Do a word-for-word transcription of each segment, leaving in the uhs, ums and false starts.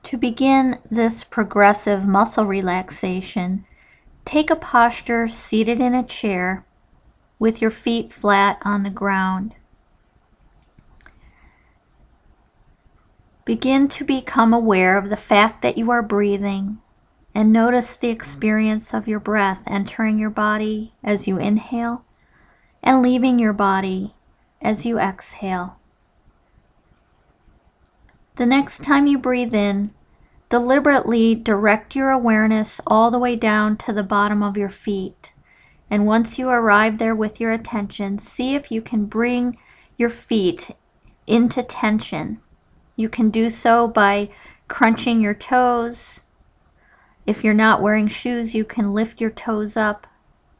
To begin this progressive muscle relaxation, take a posture seated in a chair with your feet flat on the ground. Begin to become aware of the fact that you are breathing, and notice the experience of your breath entering your body as you inhale and leaving your body as you exhale. The next time you breathe in, deliberately direct your awareness all the way down to the bottom of your feet. And once you arrive there with your attention, see if you can bring your feet into tension. You can do so by crunching your toes. If you're not wearing shoes, you can lift your toes up.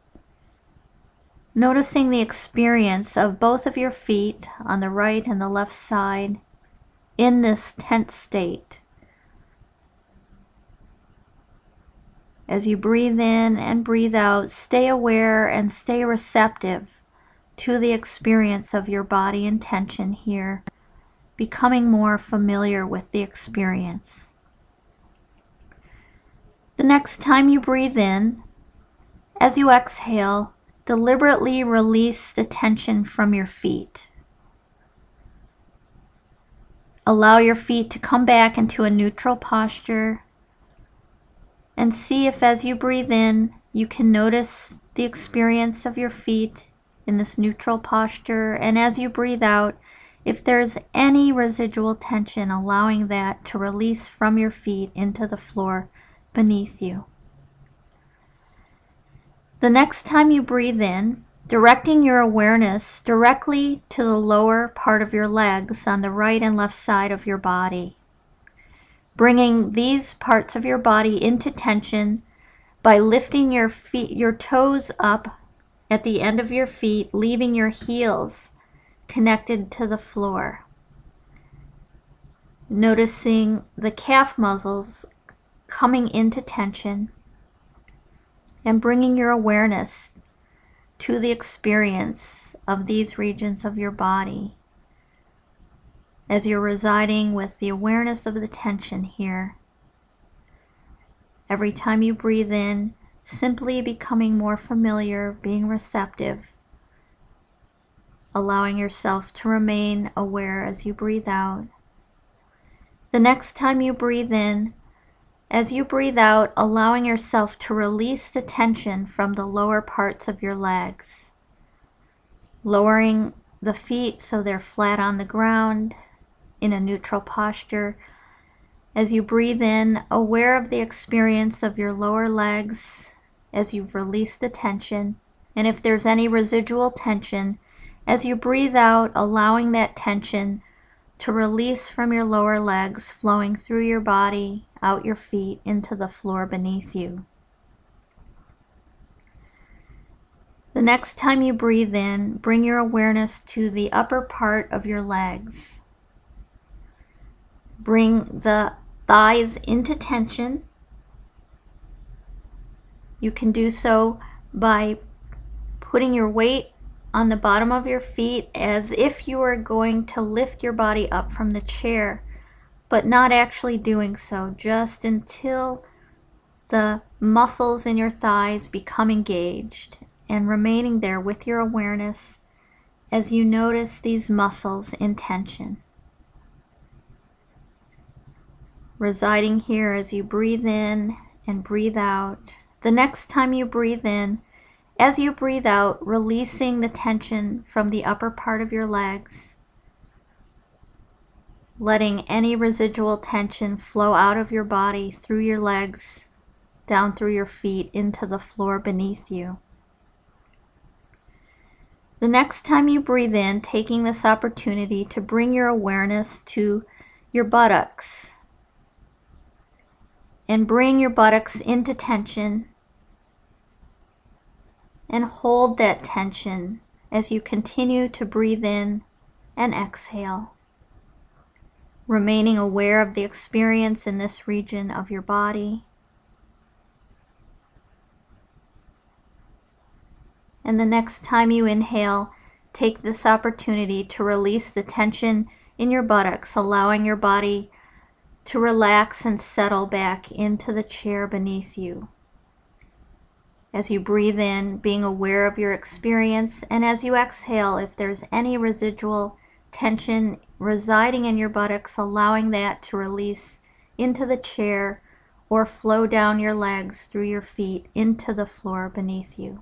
Noticing the experience of both of your feet on the right and the left side in this tense state. As you breathe in and breathe out, stay aware and stay receptive to the experience of your body in tension here, becoming more familiar with the experience. The next time you breathe in, as you exhale, deliberately release the tension from your feet. Allow your feet to come back into a neutral posture. And see if as you breathe in, you can notice the experience of your feet in this neutral posture. And as you breathe out, if there's any residual tension, allowing that to release from your feet into the floor beneath you. The next time you breathe in, directing your awareness directly to the lower part of your legs on the right and left side of your body. Bringing these parts of your body into tension by lifting your feet, your toes up at the end of your feet, leaving your heels connected to the floor. Noticing the calf muscles coming into tension and bringing your awareness to the experience of these regions of your body. As you're residing with the awareness of the tension here. Every time you breathe in, simply becoming more familiar, being receptive, allowing yourself to remain aware as you breathe out. The next time you breathe in, as you breathe out, allowing yourself to release the tension from the lower parts of your legs, lowering the feet so they're flat on the ground, in a neutral posture. As you breathe in, aware of the experience of your lower legs as you've released the tension, and if there's any residual tension, as you breathe out, allowing that tension to release from your lower legs, flowing through your body, out your feet, into the floor beneath you. The next time you breathe in, bring your awareness to the upper part of your legs. Bring the thighs into tension. You can do so by putting your weight on the bottom of your feet as if you are going to lift your body up from the chair, but not actually doing so, just until the muscles in your thighs become engaged, and remaining there with your awareness as you notice these muscles in tension. Residing here as you breathe in and breathe out. The next time you breathe in, as you breathe out, releasing the tension from the upper part of your legs, letting any residual tension flow out of your body through your legs, down through your feet, into the floor beneath you. The next time you breathe in, taking this opportunity to bring your awareness to your buttocks, and bring your buttocks into tension, and hold that tension as you continue to breathe in and exhale, remaining aware of the experience in this region of your body. And the next time you inhale, take this opportunity to release the tension in your buttocks, allowing your body to relax and settle back into the chair beneath you. As you breathe in, being aware of your experience, and as you exhale, if there's any residual tension residing in your buttocks, allowing that to release into the chair or flow down your legs through your feet into the floor beneath you.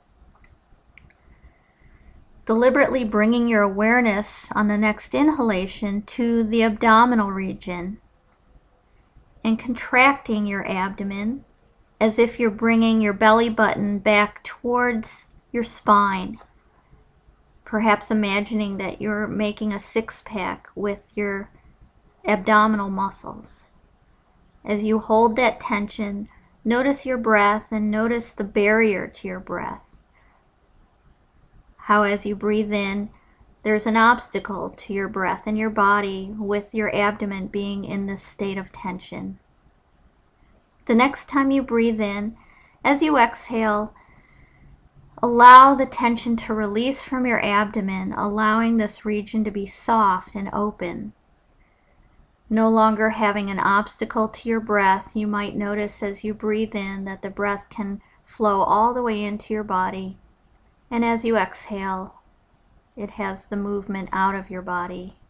Deliberately bringing your awareness on the next inhalation to the abdominal region and contracting your abdomen as if you're bringing your belly button back towards your spine. Perhaps imagining that you're making a six-pack with your abdominal muscles. As you hold that tension, notice your breath and notice the barrier to your breath. How as you breathe in, there's an obstacle to your breath in your body with your abdomen being in this state of tension. The next time you breathe in, as you exhale, allow the tension to release from your abdomen, allowing this region to be soft and open. No longer having an obstacle to your breath, you might notice as you breathe in that the breath can flow all the way into your body. And as you exhale, it has the movement out of your body.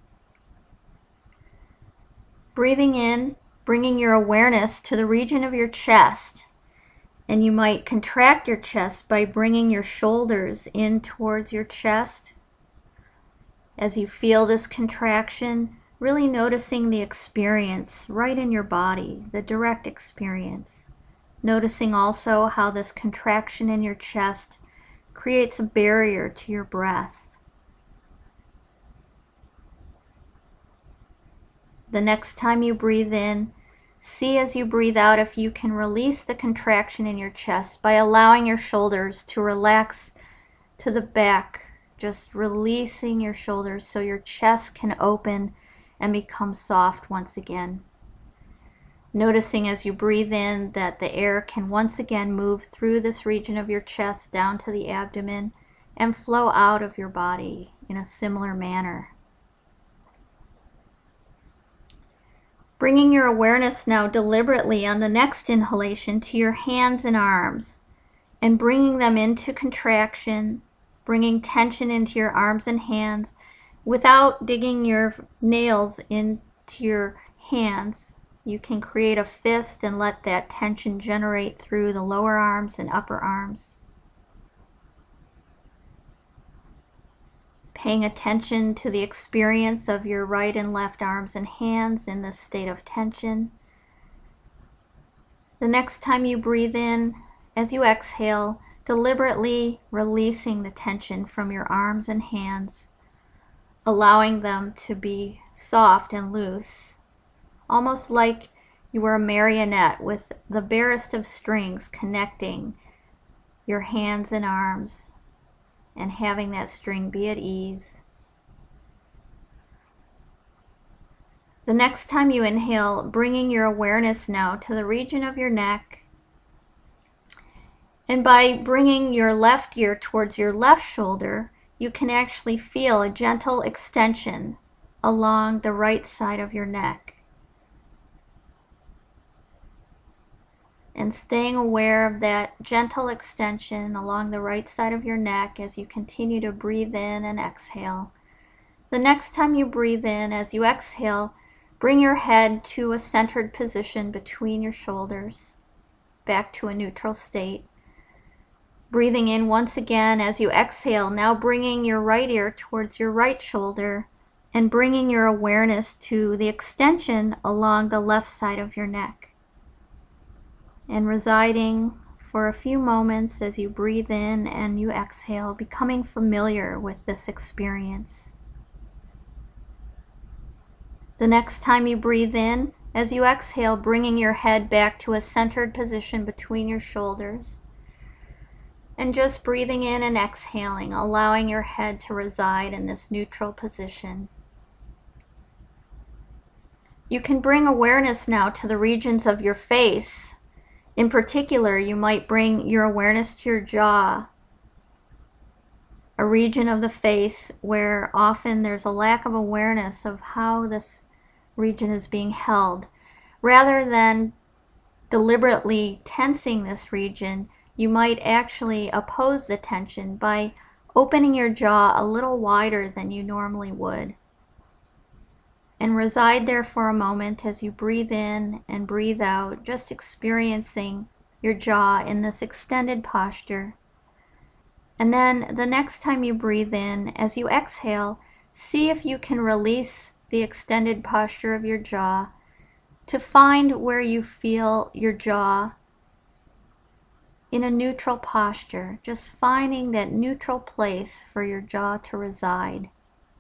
Breathing in, bringing your awareness to the region of your chest. And you might contract your chest by bringing your shoulders in towards your chest. As you feel this contraction, really noticing the experience right in your body, the direct experience. Noticing also how this contraction in your chest creates a barrier to your breath. The next time you breathe in, see as you breathe out if you can release the contraction in your chest by allowing your shoulders to relax to the back, just releasing your shoulders so your chest can open and become soft once again. Noticing as you breathe in that the air can once again move through this region of your chest down to the abdomen and flow out of your body in a similar manner. Bringing your awareness now deliberately on the next inhalation to your hands and arms and bringing them into contraction, bringing tension into your arms and hands without digging your nails into your hands. You can create a fist and let that tension generate through the lower arms and upper arms. Paying attention to the experience of your right and left arms and hands in this state of tension. The next time you breathe in, as you exhale, deliberately releasing the tension from your arms and hands, allowing them to be soft and loose, almost like you were a marionette with the barest of strings connecting your hands and arms and having that string be at ease. The next time you inhale, bringing your awareness now to the region of your neck, and by bringing your left ear towards your left shoulder, you can actually feel a gentle extension along the right side of your neck. And staying aware of that gentle extension along the right side of your neck as you continue to breathe in and exhale. The next time you breathe in, as you exhale, bring your head to a centered position between your shoulders, back to a neutral state. Breathing in once again as you exhale, now bringing your right ear towards your right shoulder and bringing your awareness to the extension along the left side of your neck. And residing for a few moments as you breathe in and you exhale, becoming familiar with this experience. The next time you breathe in, as you exhale, bringing your head back to a centered position between your shoulders. And just breathing in and exhaling, allowing your head to reside in this neutral position. You can bring awareness now to the regions of your face. In particular, you might bring your awareness to your jaw, a region of the face where often there's a lack of awareness of how this region is being held. Rather than deliberately tensing this region, you might actually oppose the tension by opening your jaw a little wider than you normally would. And reside there for a moment as you breathe in and breathe out, just experiencing your jaw in this extended posture. And then the next time you breathe in, as you exhale, see if you can release the extended posture of your jaw to find where you feel your jaw in a neutral posture, just finding that neutral place for your jaw to reside.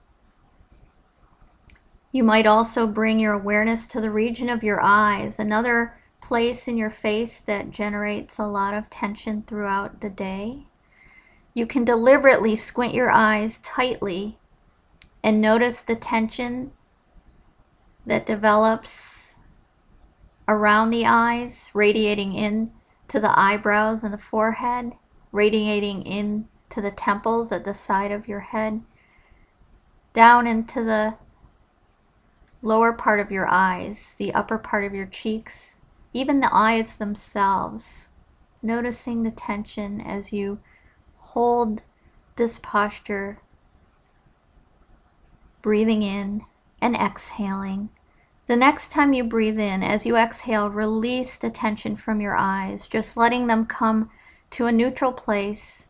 You might also bring your awareness to the region of your eyes, another place in your face that generates a lot of tension throughout the day. You can deliberately squint your eyes tightly and notice the tension that develops around the eyes, radiating in to the eyebrows and the forehead, radiating in to the temples at the side of your head, down into the lower part of your eyes, the upper part of your cheeks, even the eyes themselves, noticing the tension as you hold this posture, breathing in and exhaling. The next time you breathe in, as you exhale, release the tension from your eyes, just letting them come to a neutral place.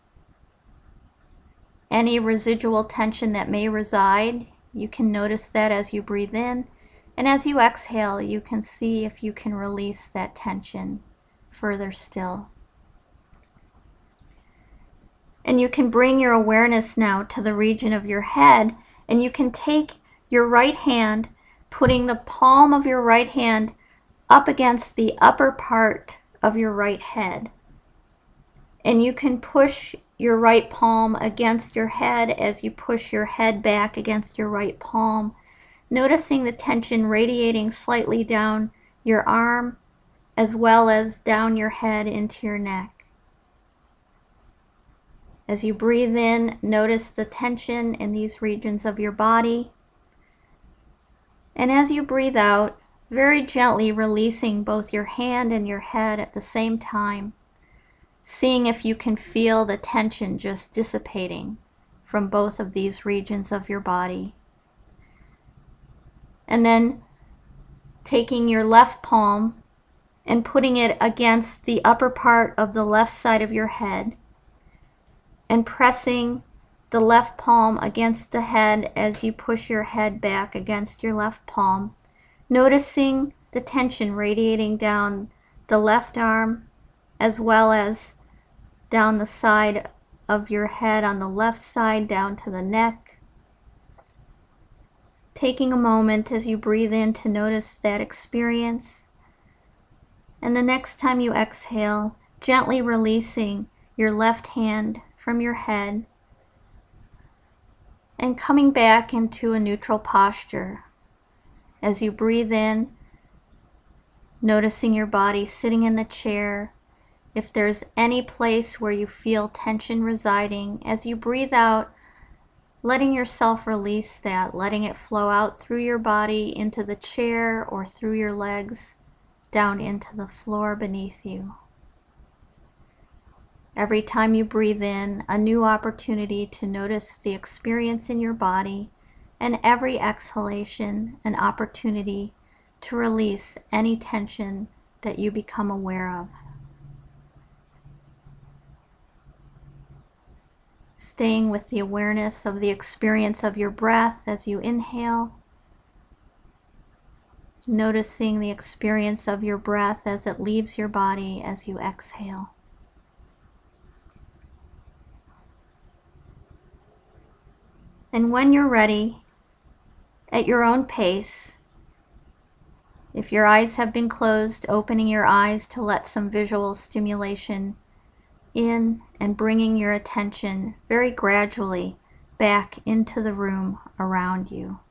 Any residual tension that may reside, you can notice that as you breathe in, and as you exhale, you can see if you can release that tension further still. And you can bring your awareness now to the region of your head, and you can take your right hand, putting the palm of your right hand up against the upper part of your right head. And you can push your right palm against your head as you push your head back against your right palm, noticing the tension radiating slightly down your arm as well as down your head into your neck. As you breathe in, notice the tension in these regions of your body. And as you breathe out, very gently releasing both your hand and your head at the same time, seeing if you can feel the tension just dissipating from both of these regions of your body. And then taking your left palm and putting it against the upper part of the left side of your head and pressing the left palm against the head as you push your head back against your left palm, noticing the tension radiating down the left arm as well as down the side of your head on the left side down to the neck. Taking a moment as you breathe in to notice that experience. And the next time you exhale, gently releasing your left hand from your head and coming back into a neutral posture. As you breathe in, noticing your body sitting in the chair. If there's any place where you feel tension residing, as you breathe out, letting yourself release that, letting it flow out through your body into the chair or through your legs, down into the floor beneath you. Every time you breathe in, a new opportunity to notice the experience in your body, and every exhalation, an opportunity to release any tension that you become aware of. Staying with the awareness of the experience of your breath as you inhale. Noticing the experience of your breath as it leaves your body as you exhale. And when you're ready, at your own pace, if your eyes have been closed, opening your eyes to let some visual stimulation in and bringing your attention very gradually back into the room around you.